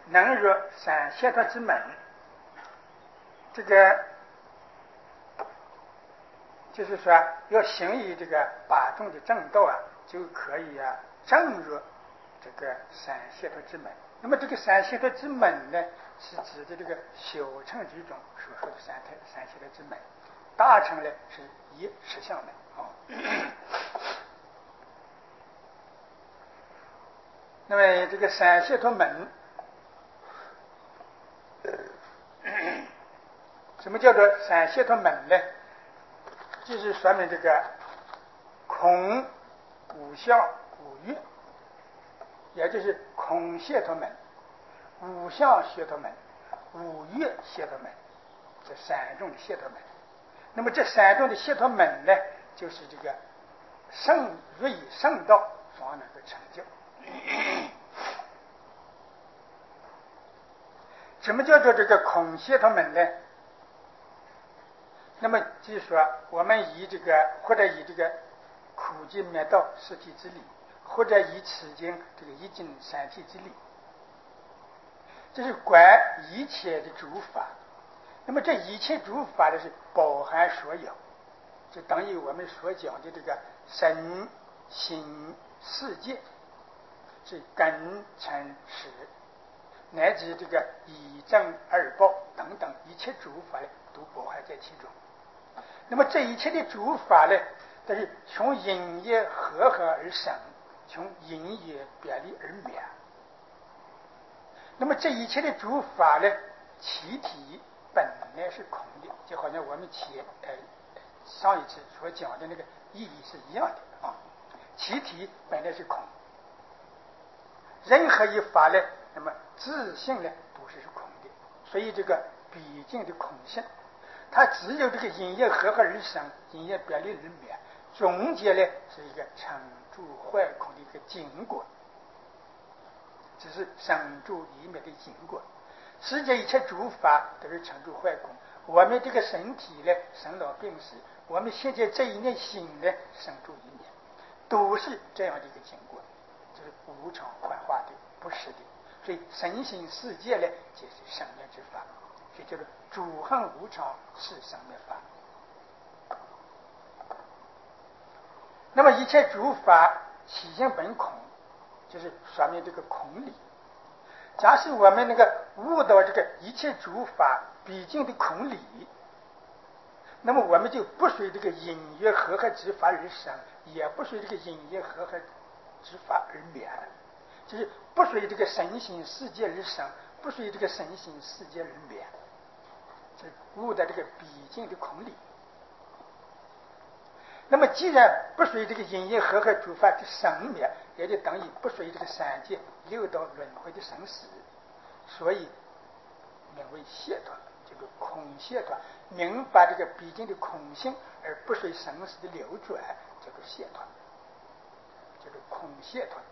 能入三解脱之门，这个就是说要行于这个八种的正道啊，就可以正入这个三解脱之门。那么这个三解脱之门呢，是指的这个小乘之中所说的三解脱之门，大乘呢是以实相门那么这个三解脱门，什么叫做三解脱门呢？就是说明这个空无相无月，也就是空解脱门、无相解脱门、无月解脱门，这三种的解脱门。那么这三种的解脱门呢，就是这个入于圣道方能够成就。什么叫做这个空解脱门呢？那么就是说，我们以这个或者以这个苦集灭道实体之理，或者以此经这个一经三体之理，这是观一切的诸法。那么这一切诸法呢，是包含所有，就等于我们所讲的这个身心世界，是根尘识，乃至这个一正二报等等一切诸法呢，都包含在其中。那么这一切的诸法呢，都是从因业合而生，从因业别离而灭。那么这一切的诸法呢，其体本来是空的，就好像我们上一次所讲的那个意义是一样的啊。其体本来是空，任何一法呢，那么自性呢都是空的，所以这个毕竟的空性，它只有这个因业合而生，因业别离而灭，中间呢是一个成住坏空的一个经过，只是生住离灭的经过。世界一切诸法都是成住坏空，我们这个身体呢生老病死，我们现在这一念心呢生住离灭，都是这样的一个经过，就是无常幻化的，不实的。所以身心世界呢皆是生灭之法，所以叫做诸行无常是生灭法。那么一切诸法起性本空，就是说明这个空理。假使我们那个悟到这个一切诸法毕竟的空理，那么我们就不随这个因缘合之法而生，也不随这个因缘合之法而灭了，就是不随这个身心世界而生，不随这个身心世界而灭，就是悟到这个毕竟的空理。那么既然不随这个因缘合诸法的生灭，也就等于不随这个三界六道轮回的生死，所以名为解脱，这个空解脱，明白这个毕竟的空性而不随生死的流转，这个解脱，这个空解脱。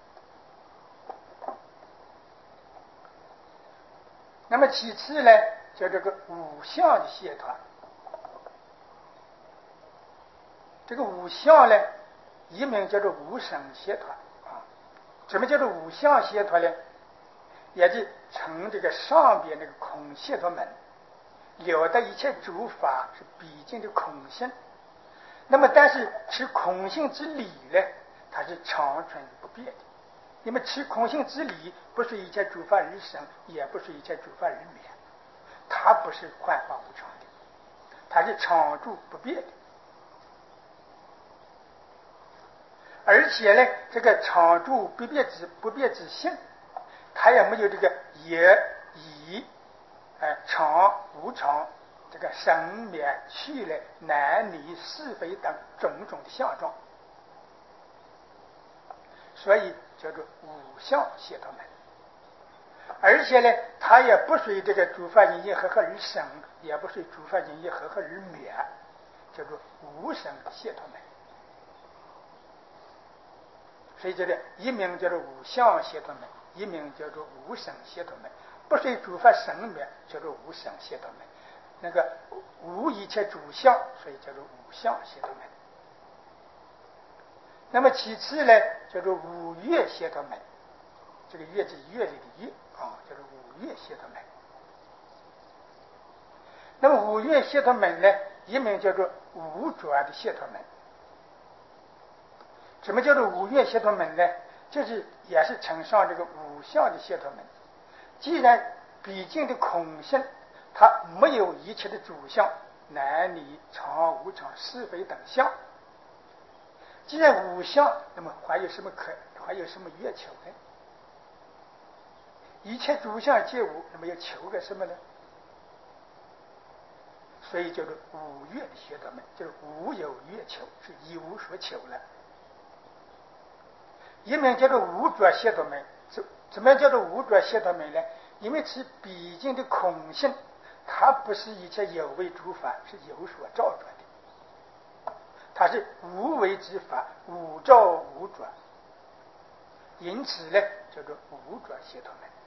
那么其次呢，叫这个无相的解脱。这个无相呢，一名叫做无生解脱啊。什么叫做无相解脱呢？也就从这个上边那个空解脱门，了得一切诸法是毕竟的空性。那么但是持空性之理呢，它是常存不变的。那么持空性之理，不是一切诸法而生，也不是一切诸法而灭，它不是幻化无常的，它是常住不变的。而且呢，这个常住不变之性，它也没有这个也以常无常，这个生灭去来男女是非等种种的相状，所以叫做无相解脱门。而且呢，它也不随这个诸法因缘合而生，也不随诸法因缘合而灭，叫做无生解脱门。所以这个一名叫做无相解脱门，一名叫做无生解脱门。不随诸法生灭叫做无生解脱门，那个无一切诸相，所以叫做无相解脱门。那么其次呢，叫做无月解脱门。 这个乐是乐理的乐叫做五乐解脱门。那么五乐解脱门呢，一名叫做五转的解脱门。什么叫做五乐解脱门呢？就是也是承上这个五相的解脱门。既然毕竟的空性，它没有一切的主相，男女常无常是非等相。既然无相，那么还有什么欲求呢？一切主相皆无，那么要求个什么呢？所以叫做无欲的解脱门，就是无有欲求，是一无所求了。一名叫做无着解脱门，怎么样叫做无着解脱门呢？因为其毕竟的空性，它不是一切有为诸法，是有所造作的，它是无为之法，无造无着，因此呢叫做无着解脱门。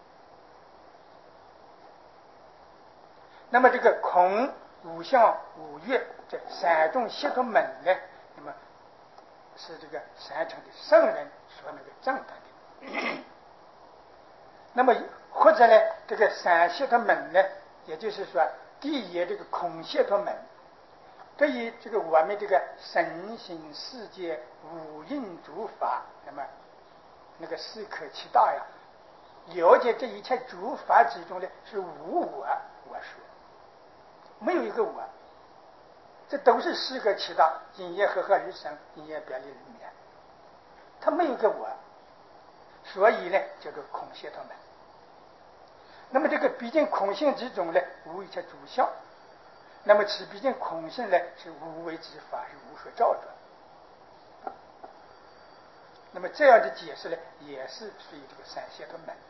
那么这个空、无相、无欲这三种解脱门呢，那么是这个三乘的圣人所那个证得的。那么或者呢，这个三解脱门呢，也就是说，第一这个空解脱门，对于这个我们这个身心世界五蕴诸法，那么那个四可其大呀，了解这一切诸法之中呢，是无我说，没有一个我，这都是四个其大，因缘和合而生，因缘别离而灭，它没有一个我，所以呢叫做空解脱门。那么这个毕竟空性之中呢，无一切主相，那么其毕竟空性呢是无为之法，是无所造作。那么这样的解释呢，也是属于这个三解脱门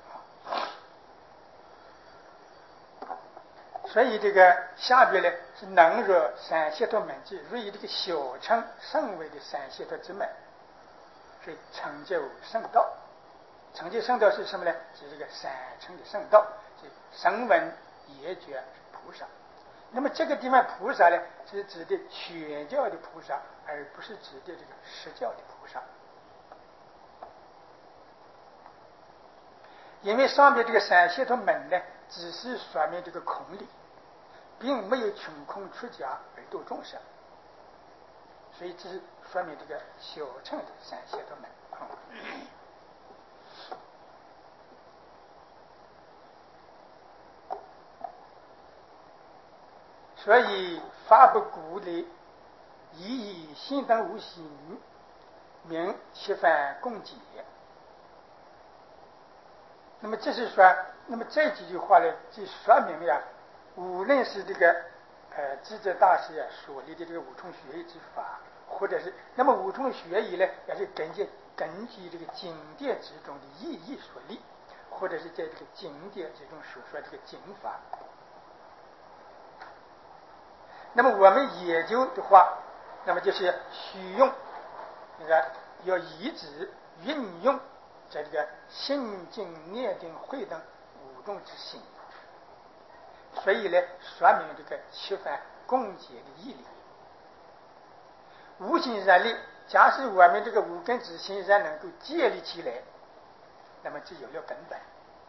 所以这个下边呢是能入三解脱门之入于这个小乘圣位的三解脱之门，所以成就圣道。成就圣道是什么呢？是这个三乘的圣道，是声闻业觉菩萨。那么这个地方菩萨呢，是指的全教的菩萨，而不是指的这个实教的菩萨。因为上面这个三解脱门呢，只是说明这个空理，并没有穷空出家而度众生，所以这是说明这个小乘的三解脱门。所以法不鼓励，以心等无心，名七番共解。那么这是说，那么这几句话呢，就说明呀，无论是这个智者大师所立的这个五重学义之法，或者是那么五重学义呢，也是根据这个经典之中的意义所立，或者是在这个经典之中所说这个经法。那么我们研究的话，那么就是需用那个要移植运用在这个心经念定慧等五种之心，所以呢说明这个七番共解的义理。无心然立，假使我们这个五根之心然能够建立起来，那么就有了根本，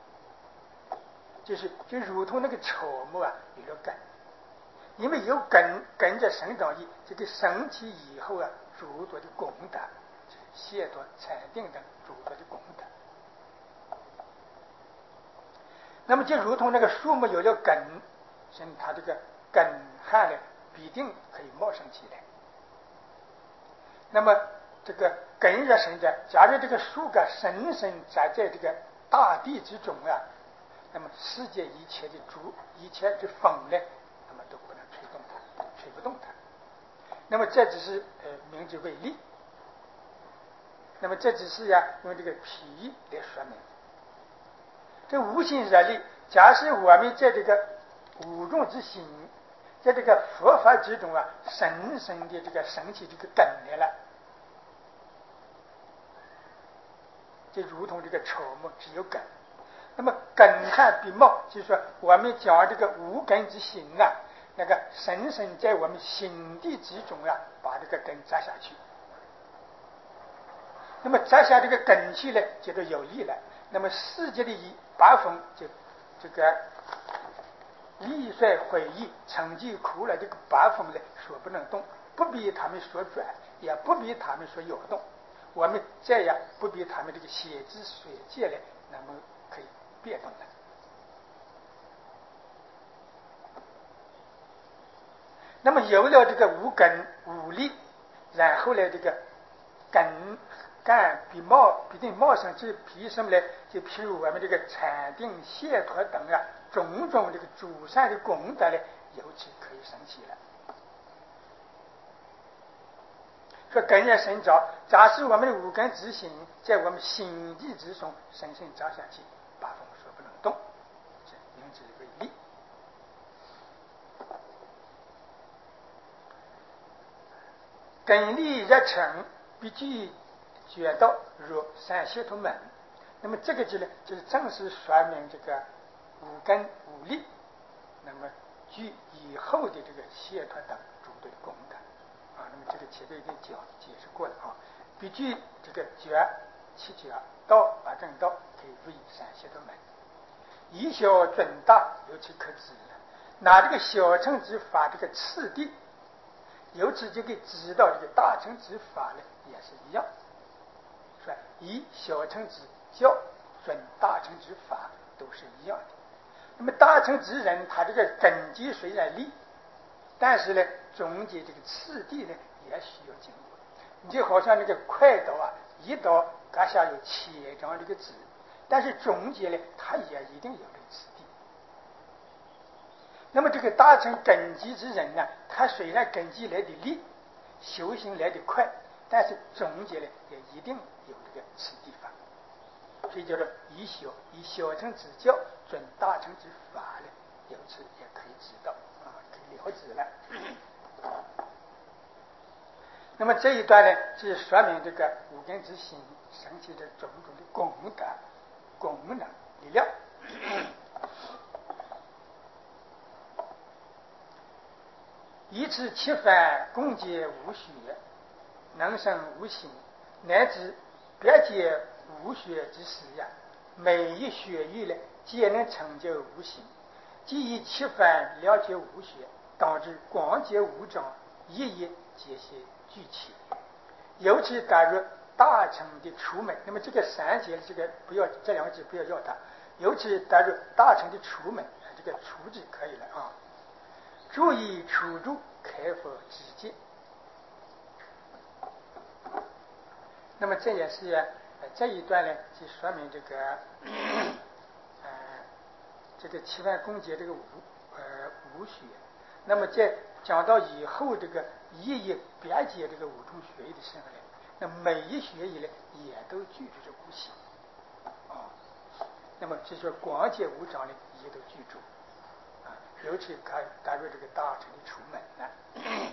就如同那个草木有了根，因为有根在生长于这个生起以后诸多的功德，解脱禅定等诸多的功德。那么就如同那个树木有了根，它这个根旱呢必定可以茂盛起来。那么这个根若生长，假如这个树根深深扎在这个大地之中那么世界一切的一切的风呢，那么都不能吹动它，吹不动它。那么这只是明之为例。那么这只是用这个譬喻来说明。这无心热力，假使我们在这个五种之心，在这个佛法之中深深的这个升起这个根来了，就如同这个草木只有根。那么根旱必茂，就是说我们将这个无根之心那个深深在我们心地之中把这个根扎下去。那么扎下这个根去呢，就都有力了。 那么世界的八风就这个力衰毁益成绩苦了，这个八风呢说不能动，不比他们所转，也不比他们所摇动，我们这样不比他们这个血之水界呢那么可以变动了。那么有了这个无根无力，然后呢这个根干比这茂盛之皮什么呢？就譬如我们这个禅定解脱等啊，种种这个诸善的功德呢，由此可以升起了。说根也深着，假使我们的五根之心在我们心地之中深深扎下去，八风说不能动，因之为例。根力热诚，必具觉道如三解脱门。那么这个就是正式说明这个五根五力，那么具以后的这个解脱等诸多的功德啊。那么这个前面已经解释过了啊。必具这个觉七觉道八正道，可以为三解脱门。以小准大，由此可知了。拿这个小乘之法这个次第，由此就可以知道这个大乘之法呢也是一样，是吧？以小乘之教准大乘之法都是一样的。那么大乘之人，他这个根基虽然立，但是呢，中间这个次第呢也需要经过。你就好像那个快刀啊，一刀嘎下有7张这个纸，但是中间呢，它也一定有这个次第。那么这个大乘根基之人呢，他虽然根基来的利，修行来的快，但是中间呢也一定有这个次第法，所以叫做以小乘之教准大乘之法呢，由此也可以知道啊，可以了知了。那么这一段呢，是说明这个五根之心升起的种种的功德、功能、力量。以此七番共结无学，能生无心，乃至别解无学之时呀，每一学域呢，皆能成就无心。即以七番了解无学，导致广结无障，一一皆些具起，由此达入大乘的出门。那么这个三节这个不要，这2个字不要要它，由此达入大乘的出门，这个出字可以了啊。注意处住开佛之见。那么这也是这一段呢，就说明这个这个七番共结这个无学。那么在讲到以后这个一一别解这个五种学义的时候呢，那每一学义呢也都具足这无心啊。那么这说广解无障呢，也都具足啊，由此可以达入这个大乘的出门了。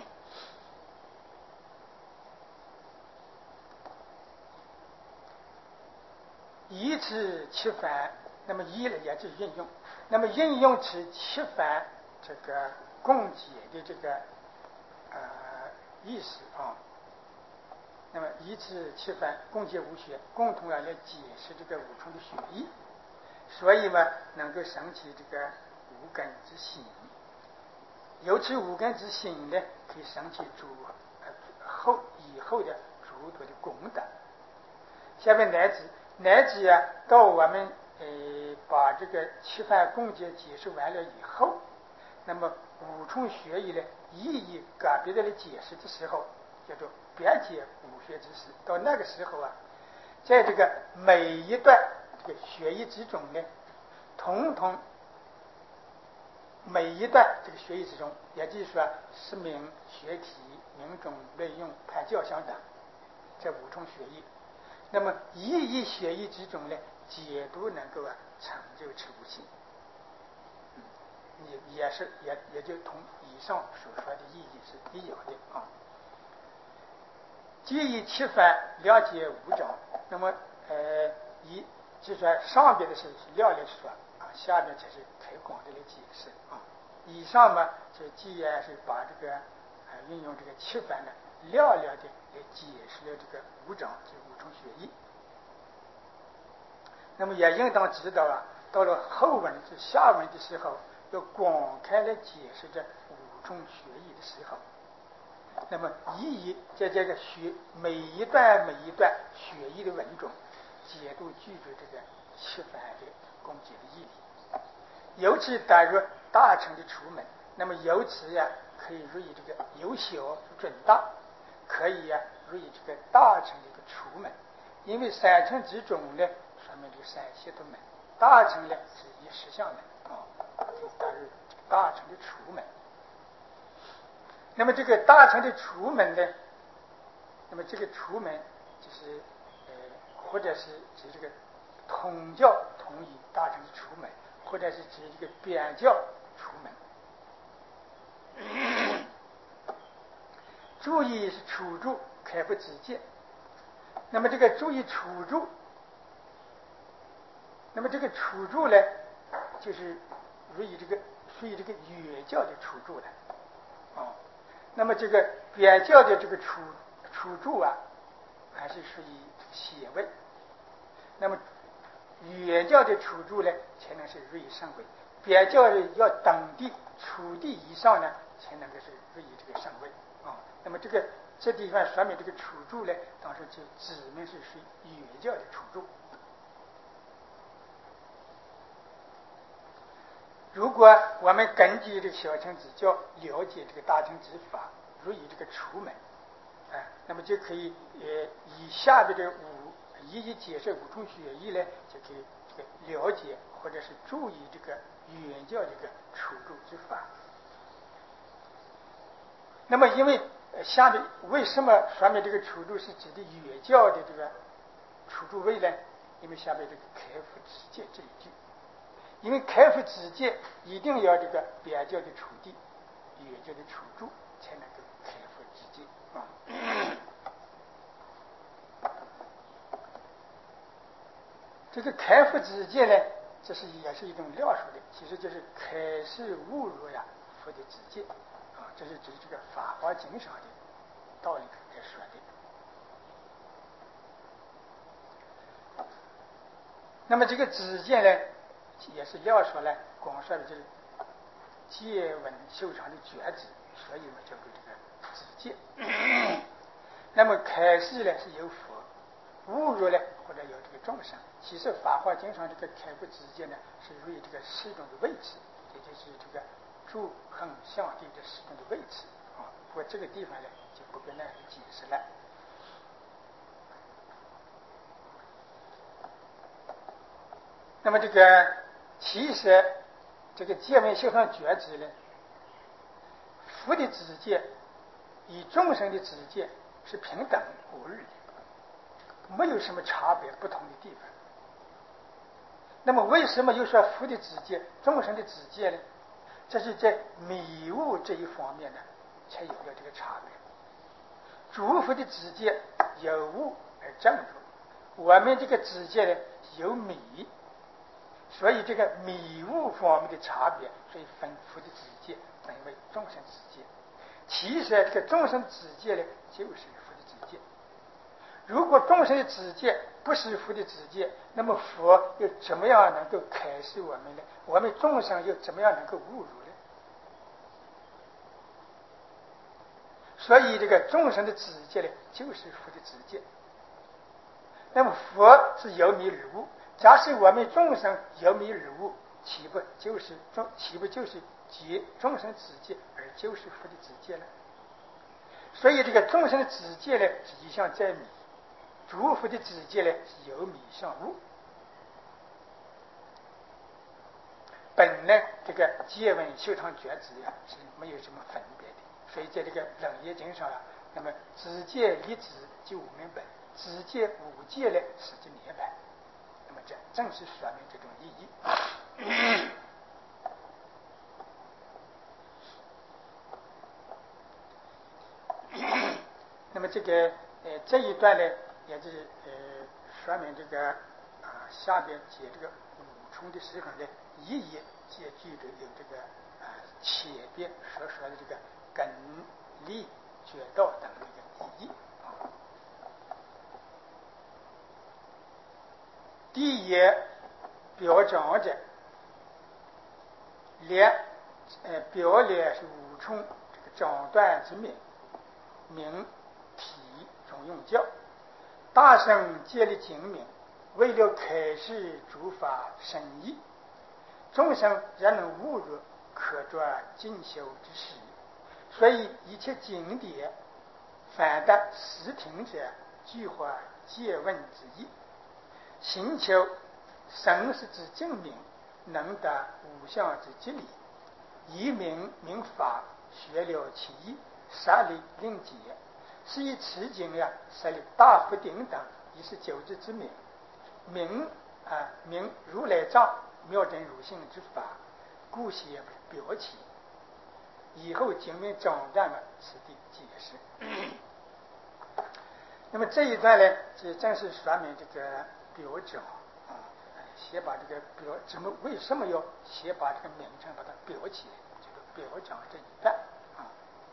以此七番，那么一呢也就是应用，那么应用此七番这个共解的这个意思啊。那么以此七番共解无学，共同来解释这个五重的学义，所以嘛能够升起这个五根之心。由此五根之心呢，可以升起以后的诸多的功德。下面乃至啊，到我们把这个七番共解解释完了以后，那么五重学义呢，一个别的来解释的时候，叫做别解五学之时。到那个时候啊，在这个每一段这个学义之中呢，统统每一段这个学义之中，也就是说释名、学体、名种、论用、判教相等这五重学义，那么一学义之中呢，皆都能够成就此无心。也就同以上所说的意义是一样的啊。即以七番了解五障，那么就说上边的是了来说啊，下边才是开广的来解释啊。以上嘛，就既然是把这个运用这个七番呢，了的来解释了这个五障，这五重学义。 那么也应当知道啊，到了后文至下文的时候，要广开来解释这五种学义的时候，那么一一在这个每一段学义的文中，解读具足这个七番的攻击的义理，由此带入大乘的出门。那么由此呀，可以入以这个由小转大，可以呀入以这个大乘的一个出门。因为三乘之中呢，说明这个三协度门，大乘呢是以实相门带入大乘的出门。那么这个大乘的出门呢，那么这个出门就是或者是指这个统教统一大乘的出门，或者是指这个边教出门。注意是处住开不止戒，那么这个注意处住，那么这个处住呢，就是属于这个原教的处住了那么这个边教的这个处住啊，还是属于邪位。那么原教的处住呢，才能是入于上位；边教的要等地处地以上呢，才能够是入于这个上位那么这地方说明这个处住呢，当时就指明是属于原教的处住。如果我们根据这个小乘之教了解这个大乘之法，入于这个出门那么就可以以下的这一解释五重学义呢，就可以这个了解或者是注意这个原教这个处住之法。那么因为下面为什么说明这个处住是指的原教的这个处住位呢？因为下面这个开复直戒这一句，因为开复直戒一定要这个边教的处地，原教的处住，才能够开复直戒这个开复直戒呢，这是也是一种料说的，其实就是开示误入呀佛的直戒这是指这个《法华经》上的道理来说的。那么这个直戒呢，也是料说呢，广说的就是戒闻修长的觉知，所以我叫做这个直戒。那么开示呢是有佛，误入呢或者有这个众生。其实《法华经》上这个开复直戒呢，是属于这个四种的位置，也就是这个住横向地这四种的位置不过这个地方呢就不跟那解释了。那么这个其实这个戒闻修上觉知呢，佛的直戒与众生的直戒是平等无二的，没有什么差别不同的地方。那么为什么又说佛的直戒众生的直戒呢？这是在迷悟这一方面呢才有了这个差别。诸佛的直戒有悟而正入，我们这个直戒呢有迷，所以这个迷悟方面的差别，所以分佛的直戒分为众生直戒。其实这个众生直戒呢就是佛的直戒。如果众生的直戒不是佛的直戒，那么佛又怎么样能够开示我们呢？我们众生又怎么样能够悟入呢？所以这个众生的直戒呢，就是佛的直戒。那么佛是由迷而悟，假使我们众生由迷而悟，岂不就是结众生直戒而就是佛的直戒呢？所以这个众生的直戒呢，是一向在迷。诸佛的直戒呢是由迷向悟，本来这个戒闻修长觉知是没有什么分别的，所以在这个《楞严经》上那么直戒一指就无明本，直戒五戒呢是指涅槃，那么这正是说明这种意义。那么这个这一段呢，也就是说明这个下边解这个五重的时候呢，一一解句中有这个前边所说的这个根利觉道等的一个意义第一表彰者，表列是五重这个掌断之名，名体中用教，大圣建立经名，为了开示诸法深义，众生然能悟入，可作进修之时。所以一切经典凡得实听者，具化借问之意，寻求生死之证明，能得无相之吉理，以明法，学了其意，杀力令解，是以此经呀，设立大福顶等，以是九字之名，名如来藏妙真如性之法，故写表起。以后经文总断了此地解释。那么这一段呢，这正是说明这个表彰啊，先把这个为什么要先把这个名称把它表起来，就是表彰这一段啊。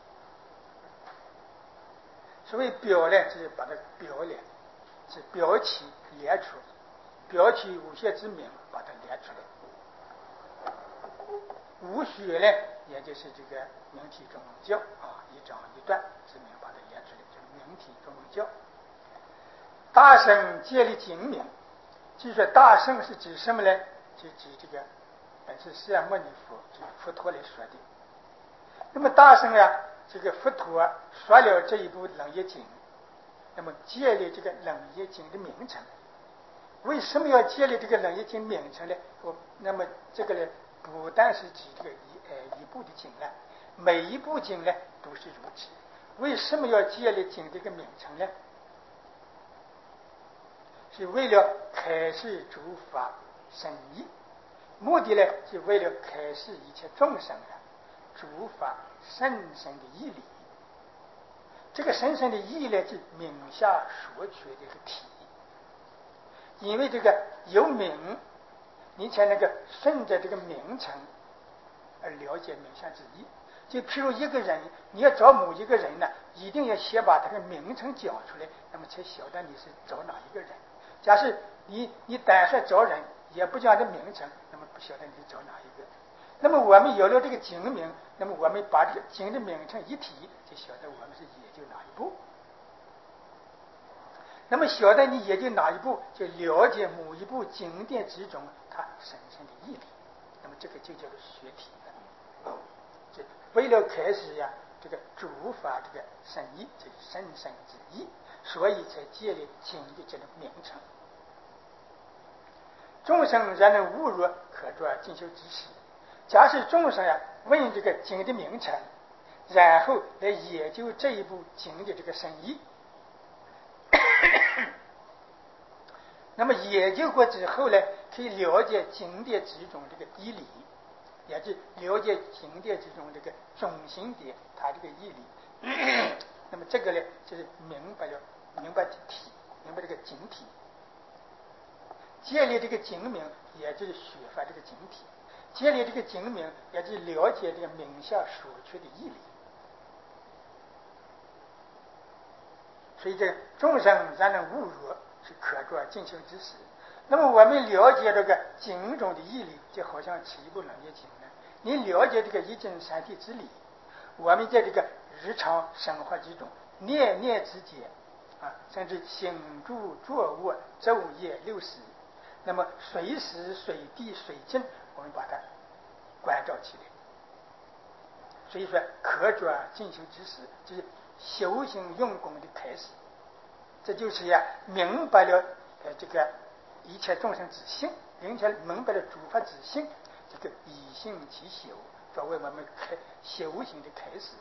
所谓表呢，就是把它表列，是表起列出，表起无限之名，把它列出来。无学呢，也就是这个名体中教啊，一章一段之名把它列出来，就是名体中教。大圣建立经名，据说大圣是指什么呢？就指这个本是释迦牟尼佛，就是佛陀来说的。那么大圣呀，这个佛陀说了这一部楞严经，那么建立这个楞严经的名称。为什么要建立这个楞严经名称呢？那么这个呢，不但是指这个一部的经呢，每一部经呢都是如此。为什么要建立经这个名称呢？是为了开示诸法深义，目的呢是为了开示一切众生的诸法深深的义理。这个深深的义呢，是名下所取的一个体。因为这个有名，你才能够顺着这个名称而了解名相之意。就譬如一个人，你要找某一个人呢，一定要先把他的名称讲出来，那么才晓得你是找哪一个人。假设你单说找人，也不讲这名称，那么不晓得你找哪一个。那么我们有了这个经名，那么我们把这个经的名称一提，就晓得我们是研究哪一部。那么晓得你研究哪一部，就了解某一部经典之中它深深的义理。那么这个就叫做学体了。就为了开始呀，这个诸法这个深义，这是深深之义，所以才建立经的这个名称。众生然能悟入，可作进修之时。假使众生呀问这个经的名称，然后来研究这一部经的这个深义，那么研究过之后呢，可以了解经典之中这个义理，也就是了解经典之中这个中心点它这个义理。那么这个呢，就是明白体，明白这个经体。建立这个经名，也就是学法这个经体；建立这个经名，也就是了解这个名下所取的义理。所以这个众生然能悟入，是可作进修之时。那么我们了解这个经中的义理，就好像起一部楞严经呢。你了解这个一真三谛之理，我们在这个日常生活之中，念念之间啊，甚至行住坐卧昼夜六时，那么随时随地随境，我们把它关照起来。所以说可作进修之时，就是修行用功的开始。这就是呀，明白了这个一切众生之性，并且明白了诸法之性，这个以性其修，作为我们修行的开始。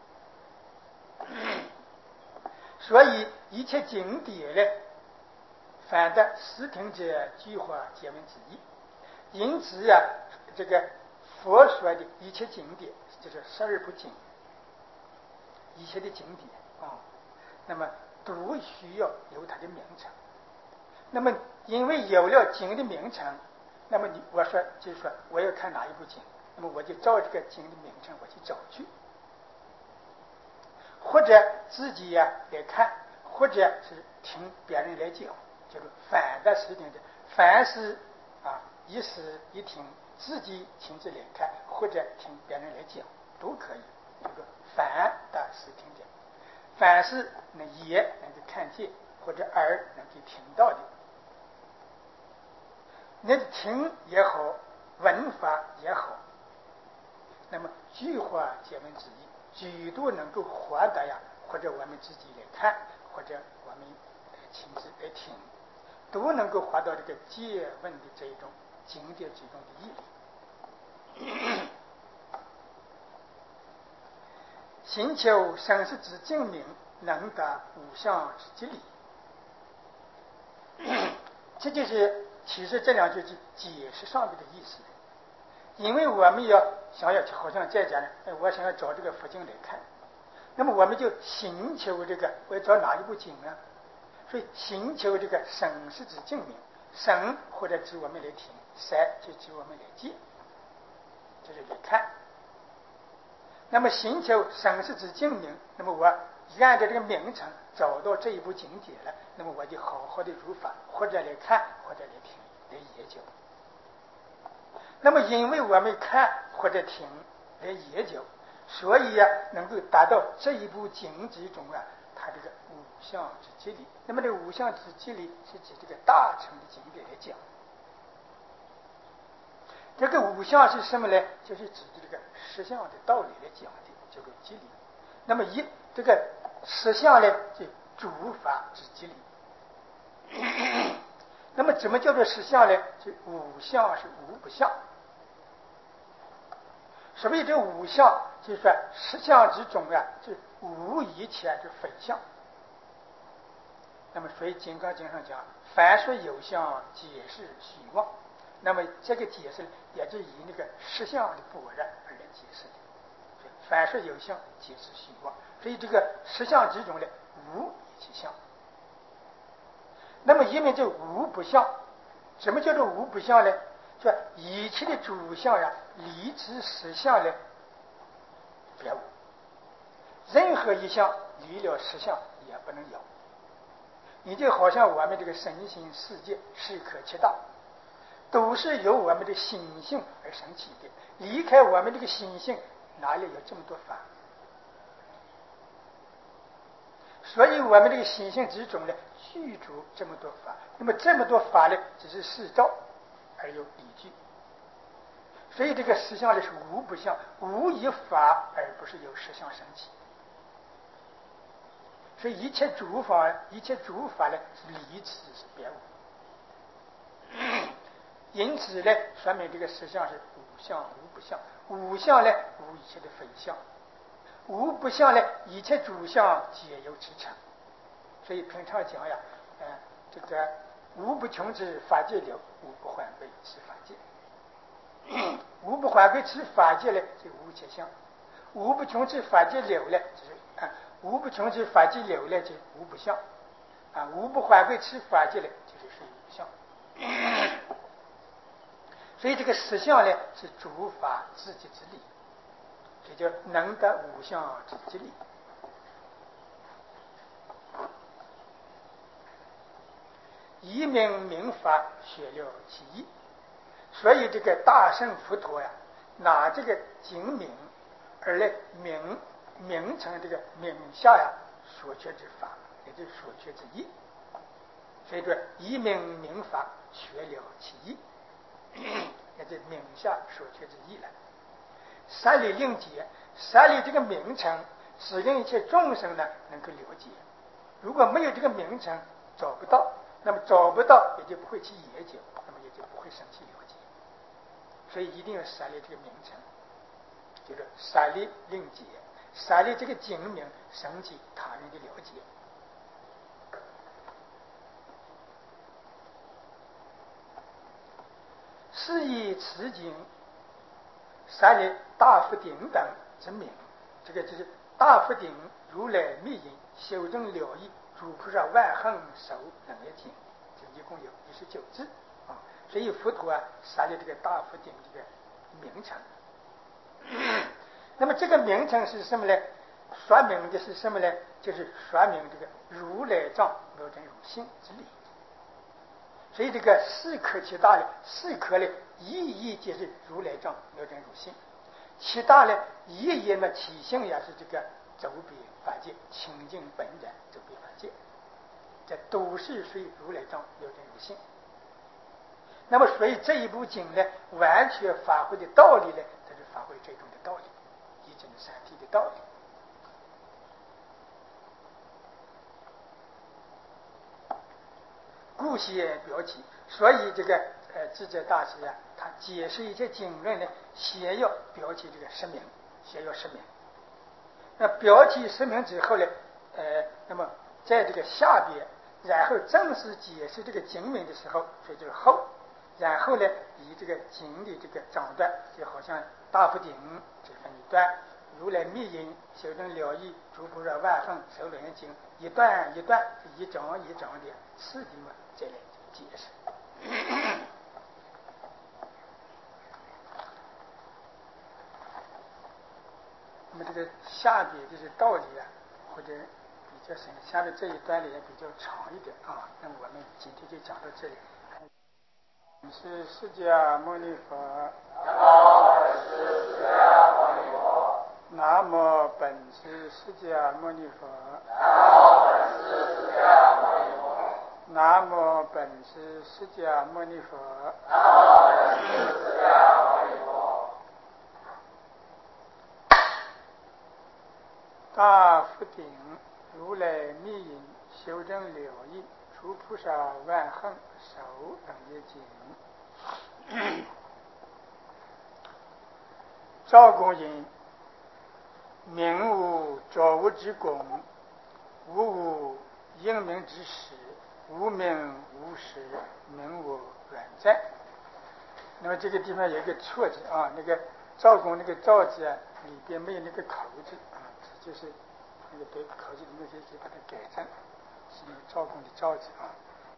所以一切经典呢，凡得实听者，具化解文之意。因此呀，这个佛说的一切经典，就是12部经，一切的经典啊，那么都需要有它的名称。那么因为有了经的名称，那么我说就是说我要看哪一部经，那么我就照这个经的名称我去找去，或者自己呀来看，或者是听别人来讲，就是反的实听者。凡是一时一听，自己亲自来看，或者听别人来讲，都可以。这个凡的视听的，凡是眼能够看见或者耳能够听到的，那听也好，闻法也好，那么句话解文之意，举都能够获得呀，或者我们自己来看，或者我们亲自来听，都能够获到这个解文的这一种经典之中的义理。寻求生死之精明，能得无相之吉理。这就是其实这两句是解释上面的意思。因为我们要想要，好像在讲呢，我想要找这个佛经来看，那么我们就寻求这个，我要找哪一部经呢？所以寻求这个生死之精明，生或者指我们来听，死就指我们来见，这是来看。那么寻求生死之精明，那么我按照这个名称找到这一部经典了，那么我就好好的如法，或者来看，或者来听，来研究。那么因为我们看或者听来研究，所以呀，能够达到这一部经之中啊，它这个五相之吉理。那么这五相之吉理是指这个大乘的经典来讲。这个五相是什么呢？就是指的这个实相的道理来讲的这个吉理。那么这个实相呢，就诸法之吉理。那么怎么叫做实相呢？就五相是无不相。所以这五相就是说实相之中啊，是无一切之非相。那么所以《金刚经》上讲，凡说有相，解释虚妄。那么这个解释也是以那个实相的般若而来解释的。凡说有相，解释虚妄。所以这个实相之中呢，无一切相。那么因为这无不相，什么叫做无不相呢？说一切的主相呀，离之实相呢，别无。任何一项离了实相也不能有。你就好像我们这个身心世界是可其大，都是由我们的心性而生起的。离开我们这个心性，哪里有这么多法？所以我们这个心性之中呢，具足这么多法。那么这么多法呢，只是事照而有依据。所以这个实相呢是无不相，无一法而不是由实相生起。所以一切诸法呢是离此是别无。因此呢，说明这个实相是无相无不相。无相呢，无一切的非相；无不相呢，一切诸相皆有此成。所以平常讲呀，这个无不穷之法界流，无不还归之法界。无不还归之法界呢，就无切相；无不穷之法界流呢，就是无不穷之法界流呢，就无不相。无不还归之法界呢，就是属于无相。所以这个实相呢，是诸法自己之理，所以叫能得无相之吉理。以明法学了其意。所以这个大圣佛陀呀，拿这个经名而来名成这个名下呀所缺之法，也就是所缺之意。所以说以明法学了其意，也就是名下所缺之意了。三理令解，三理这个名称使令一切众生呢能够了解。如果没有这个名称，找不到，那么找不到也就不会去研究，那么也就不会生起了解。所以一定要三理这个名称，就是三理令解，三理这个经名升起他人的了解。是以此经三理大福顶等之名，这个就是大福顶如来密因修正了义诸菩萨万恒手能业经，这一共有19字所以佛陀三理这个大福顶这个名称。那么这个名称是什么呢？说明的是什么呢？就是说明这个如来藏妙真如性之理。 所以这个四科其大呢，四科呢一一皆是如来藏妙真如性，其大呢一一呢体性也是这个周别法界清净本然周别法界，这都是属于如来藏妙真如性。那么所以这一部经呢，完全发挥的道理呢，它是发挥这种的道理，一真三谛的道理。故写表题，所以这个智者大师啊，他解释一些经论呢，先要表题这个实名，先要实名。那表题实名之后呢，那么在这个下边，然后正式解释这个经文的时候，所以就是后，然后呢，以这个经的这个章段，就好像大佛顶这分一段，如来密因修正了义，诸般若万分受轮经，一段一段，一章一章的次第嘛，再来解释。那么这个下边这些道理啊，或者比较深，下面这一段里也比较长一点啊。那么我们今天就讲到这里。是释迦牟尼佛。南无本师释迦牟尼佛。南无本师释迦牟尼佛。大福顶如来密因修正了义，诸菩萨万行手等业经。赵公因名无着物之功，无应名之时，无名无实，名无远在。那么这个地方有一个错字啊，那个赵公那个赵字啊，里边没有那个口字啊，就是那个对口字里面就把它改正，是那个赵公的赵字啊。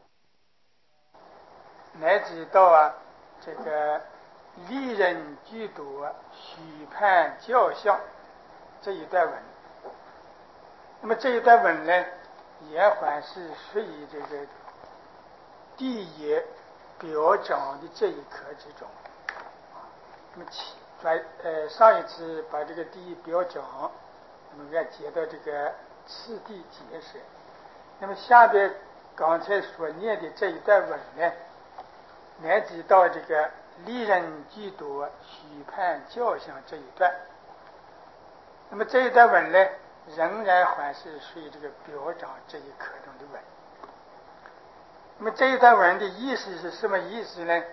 乃至到啊这个利人居多，许判教相这一段文。那么这一段文呢，也还是属于这个第一表章的这一课之中。那么上一次把这个第一表章，那么要接到这个次第解释。那么下边刚才所念的这一段文呢，乃至到这个利人居多，许判教相这一段。那么这一段文呢，仍然还是属于这个表章这一课中的文。那么这一段文的意思是什么意思呢？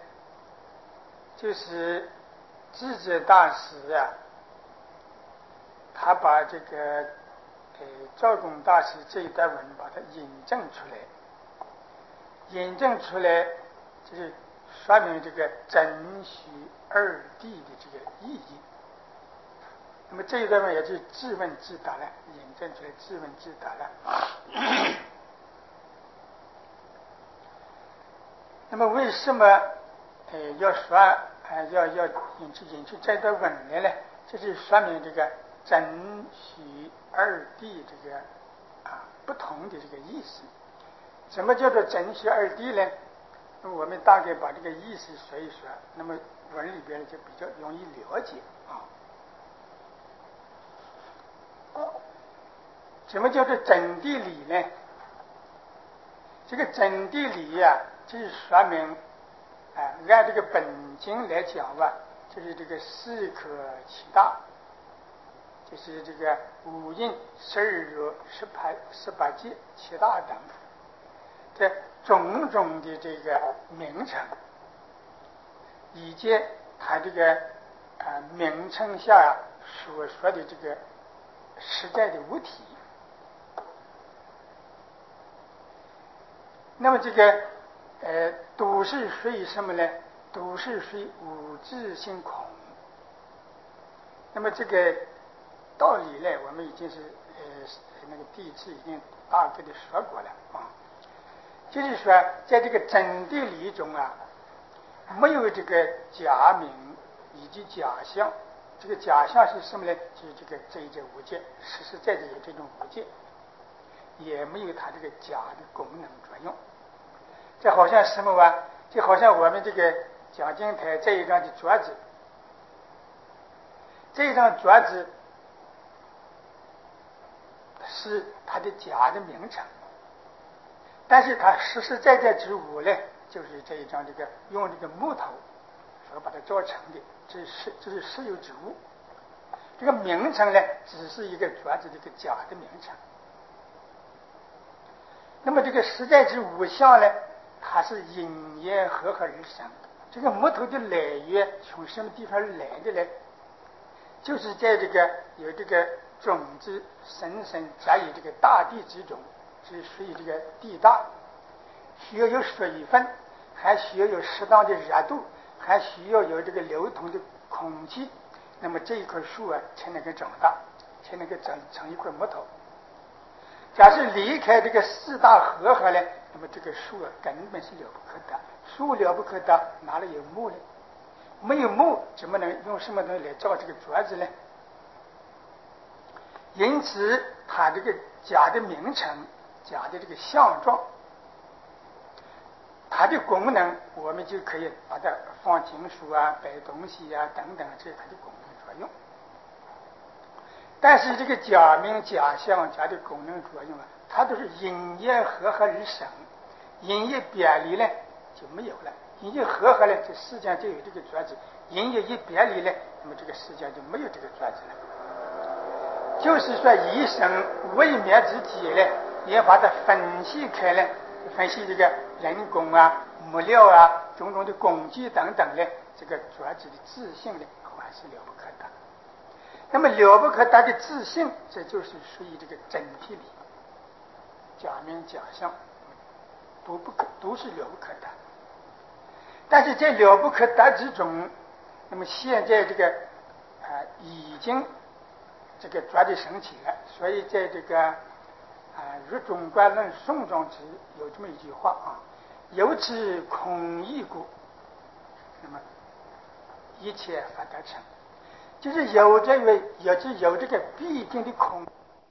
就是智者大师啊，他把这个赵公大师这一段文把它引证出来，引证出来就是说明这个真虚二谛的这个意义。那么这一段文也就是自问自答了，引证出来自问自答了。那么为什么要说要引出这段文来呢？就是说明这个真虚二谛这个不同的这个意思。什么叫做真虚二谛呢？那么我们大概把这个意思说一说，那么文里边就比较容易了解啊。什么叫做真谛理呢？这个真谛理呀，就是说明按这个本经来讲吧，就是这个四科七大，就是这个五蕴、12如、18界、七大等，这种种的这个名称，以及它这个名称下所说的这个实在的物体。那么这个都是属于什么呢？都是属于无自性空。那么这个道理呢，我们已经是那个第一次已经大概的说过了啊。就是说，在这个真谛理中啊，没有这个假名以及假象。这个假象是什么呢？就是这一件无界，实实在在有这种无界，也没有它这个假的功能作用。 这好像什么啊？就好像我们这个讲经台这一张的桌子，这一张桌子是它的家的名称，但是它实实在在之物呢，就是这一张这个用这个木头所把它做成的，这是实有之物。这个名称呢，只是一个桌子的一个假的名称。那么这个实在之物相呢，它是因缘和合而生。这个木头的来源从什么地方来的呢？就是在这个有这个种子深深扎于这个大地之中，是属于这个地大，需要有水分，还需要有适当的热度，还需要有这个流通的空气，那么这一棵树啊才能够长大，才能够长成一块木头。假设离开这个四大和合呢，那么这个树啊根本是了不可得。树了不可得，哪里有木呢？没有木，怎么能用什么东西来造这个桌子呢？因此，它这个假的名称、假的这个相状，它的功能，我们就可以把它放经书啊、摆东西啊等等，这是它的功能作用。但是这个假名、假相、假的功能作用啊，它都是因缘和合而生，因缘别离呢就没有了。因缘和合呢，这世界上就有这个桌子；因缘一别离呢，那么这个世界就没有这个桌子了。就是说，一生未灭之际呢，也把它分析开来，分析这个人工啊、木料啊、种种的工具等等呢，这个桌子的自性呢，还是了不可得。那么了不可得的自性，这就是属于这个真谛理，假名假相都是了不可得。但是在了不可得之中，那么现在这个已经这个抓的升起了，所以在这个入中观论宋中之有这么一句话啊：由此空义故，那么一切法得成。就是有这个必定的空。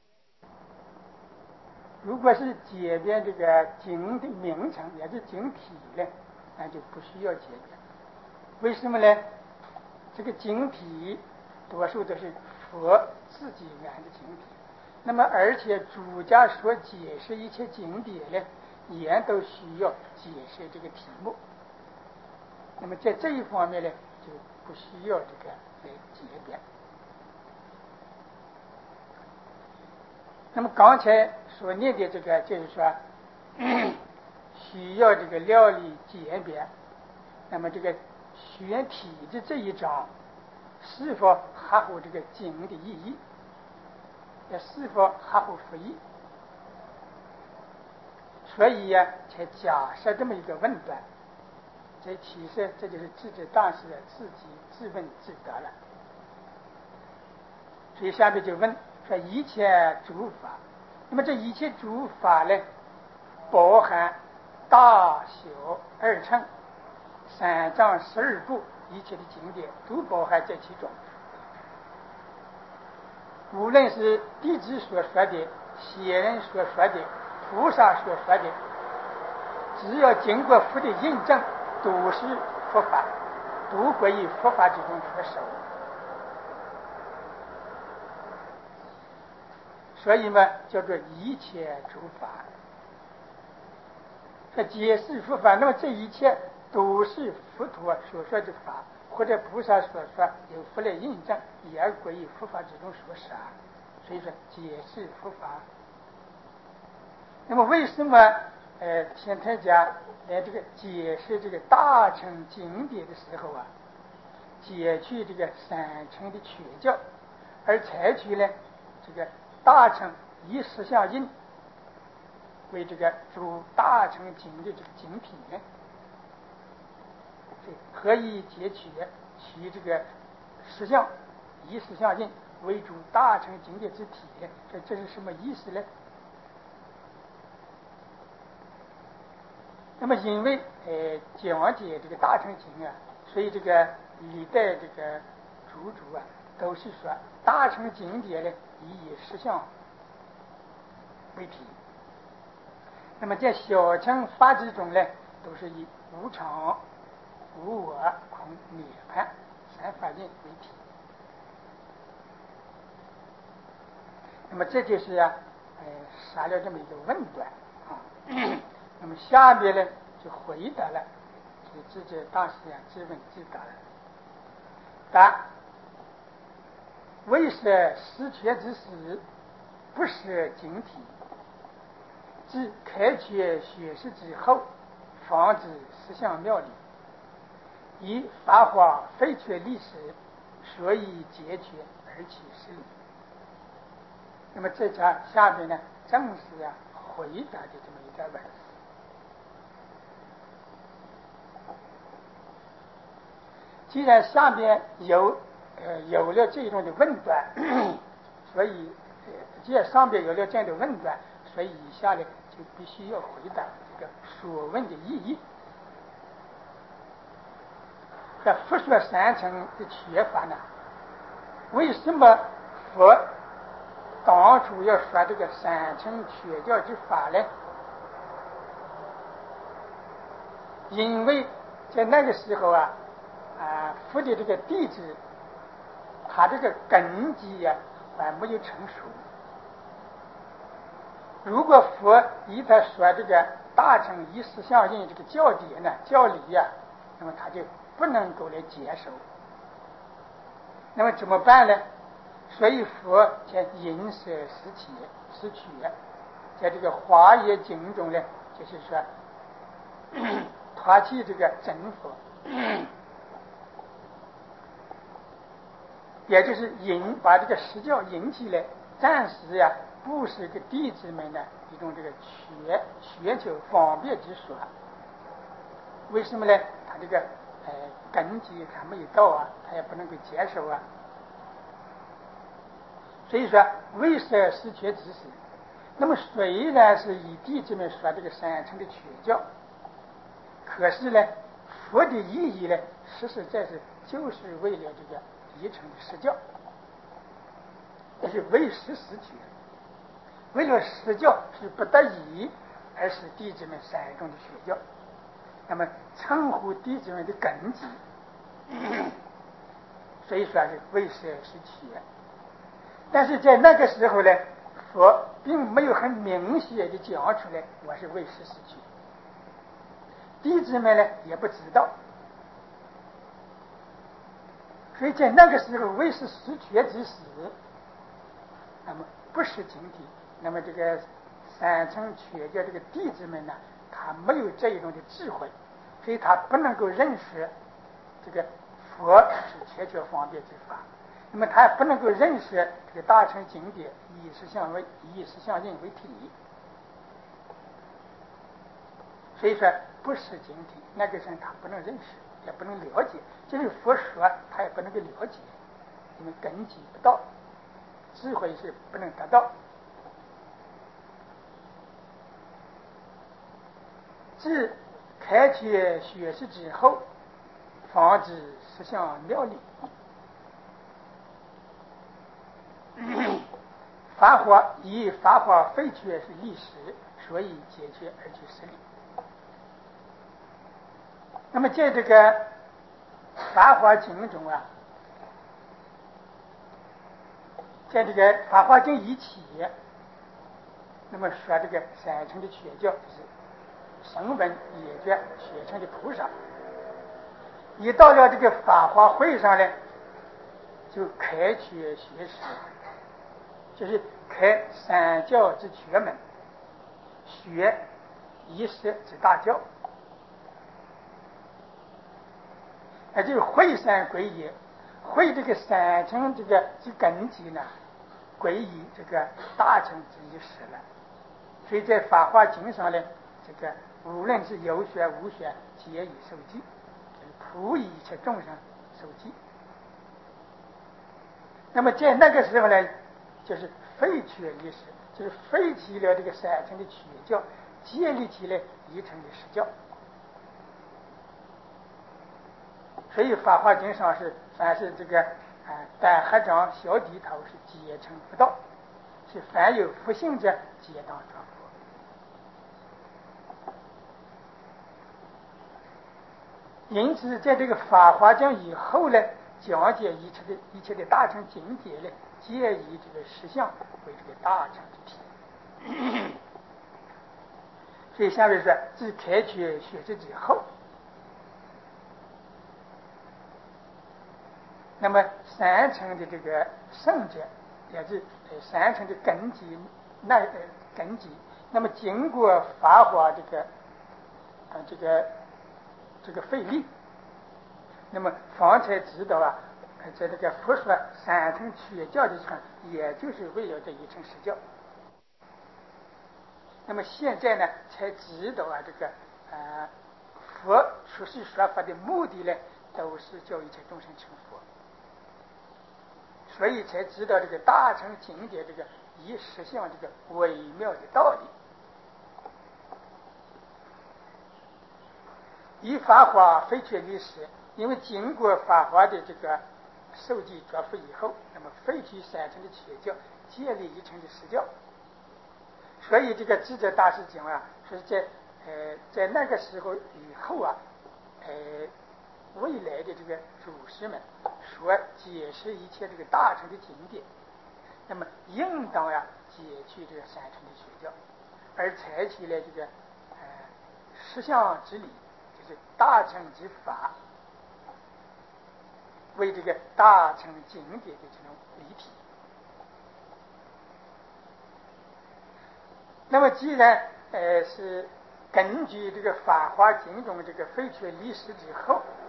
如果是解变这个经的名称，也是经体呢，那就不需要解变。为什么呢？这个经体多数都是佛自己原的经体，那么而且主家所解释一切经典呢，也都需要解释这个题目。那么在这一方面呢，就不需要这个来解变。那么刚才所念的这个，就是说需要这个料理简便。那么这个选体的这一章，是否合乎这个经的意义？也是否合乎佛意？所以呀，才假设这么一个问段。这其实这就是智者大师自己自问自答了。所以下面就问说一切诸法，那么这一切诸法呢，包含大小二乘、三藏12部一切的经典，都包含在其中。无论是弟子所说的、仙人所说的、菩萨所说的，只要经过佛的印证，都是佛法，都归于佛法之中所守。所以嘛，叫做一切诸法。这解释佛法，那么这一切都是佛陀所说的法，或者菩萨所说，有佛来印证，也归于佛法之中所舍。所以说解释佛法。那么为什么天台家这个解释这个大乘经典的时候啊，解去这个三乘的缺教，而采取呢这个大乘以实相印为这个主大乘经的这个经体呢？何以截取这个实相以实相印为主大乘经典之体呢？这是什么意思呢？那么因为讲解这个大乘经啊，所以这个历代这个主啊都是说大乘经典呢以实相为体。那么在小乘法之中呢， 都是以无常、无我、空、涅槃三法印为体。那么这就是杀了这么一个问段啊。那么下面呢就回答了，就智者大师质问自答了。答：为舍失觉之时，不舍警体，至开觉学识之后，防止实相妙理，以法华非觉历史，所以解决而起失理。那么这条下面呢，正是回答的这么一段文字。既然下面有了这种的问段，所以既然上面有了这样的问段，所以以下呢就必须要回答这个所问的意义。在佛说三乘的缺法呢，为什么佛当初要说这个三乘缺教之法呢？因为在那个时候佛的这个弟子，他这个根基还没有成熟。如果佛一旦说这个大乘依实相应这个教典呢、教理那么他就不能够来接受。那么怎么办呢？所以佛在因舍失取，在这个华严经中呢，就是说抛弃这个真佛，也就是把这个实教引起来，暂时不是给弟子们的一种这个学求方便之说。为什么呢？他这个根基还没有到他也不能够接受所以说为舍失觉之时，那么虽然是以弟子们说这个三乘的缺教，可是呢，佛的意义呢，实在是就是为了这个一乘的实教，也是为实实觉，为了实教是不得已而使弟子们三乘的学教，那么称呼弟子们的根基，所以说是为舍失觉。但是在那个时候呢，佛并没有很明显的讲出来我是为实失觉，弟子们呢也不知道，所以在那个时候为实失觉之时，那么不是经体，那么这个三乘缺教这个弟子们呢，他没有这一种的智慧，所以他不能够认识这个佛是缺教方便之法，那么他也不能够认识这个大乘经典以实相应为体，所以说不是经体，那个人他不能认识，也不能了解，就是佛说他也不能够了解，因为根基不到，智慧是不能得到。自开觉学识之后，防止实相妙理，法华非觉是历史，所以解决而去实理。那么在这个法华经中在这个法华经一起，那么说这个三乘的缺教就是声闻业觉学成的菩萨，一到了这个法华会上呢，就开觉学识，就是开三教之学门，学一识之大教，就是会三归一，会这个三乘这个根基呢，归于这个大乘之一识了。所以在法华经上呢，这个无论是有学无学，皆以受记，普以一切众生受记。那么在那个时候呢，就是废缺一识，就是废弃了这个三乘的缺教，建立起来一乘的实教。所以法华经上是凡是这个单合掌小低头是皆成佛道，是凡有福性者皆当成佛。 因此，在这个《法华经》以后呢，讲解一切的大乘经典呢，皆以这个实相为这个大乘之体。所以下面说，自开觉学知之后，那么三乘的这个圣者，也是三乘的根基，根基。那么经过法华这个费力，那么方才知道啊，在这个佛说三乘学教的时候，也就是为了这一乘实教。那么现在呢，才知道啊，这个佛出世说法的目的呢，都是叫一切众生成佛，所以才知道这个大乘经典这个以实相这个微妙的道理。以法华非确历史，因为经过法华的这个受记着付以后，那么废去三乘的学教，建立一乘的实教。所以这个智者大师讲啊，说在那个时候以后啊，未来的这个祖师们所解释一切这个大乘的经典，那么应当呀解去这个三乘的学教，而采取了这个实相之理，就是大乘之法，为这个大乘经典的这种理体。那么既然是根据这个《法华经》中这个废去历史之后，